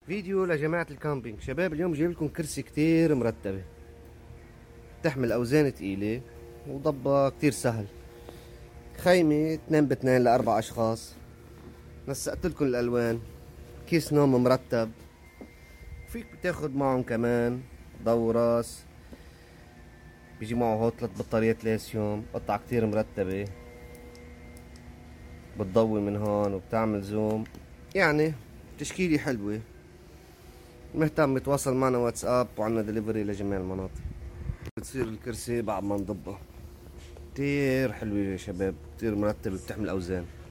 فيديو لجماعة الكامبينج. شباب اليوم جايب لكم كرسي كتير مرتبة، تحمل أوزان تقيلة وضبها كتير سهل. خيمة 2 ب2 ل4 أشخاص. نسقت لكم الألوان، كيس نوم مرتب، فيك تاخد معهم كمان ضو راس، بيجي معه هو 3 بطاريات ليثيوم، قطعة كتير مرتبة، بتضوي من هون وبتعمل زوم، يعني تشكيلة حلوة. مهتم يتواصل معنا واتساب، وعنا دليفري لجميع المناطق. بتصير الكرسي بعد ما نضبها كتير حلوة يا شباب، كتير مرتبة، بتحمل أوزان.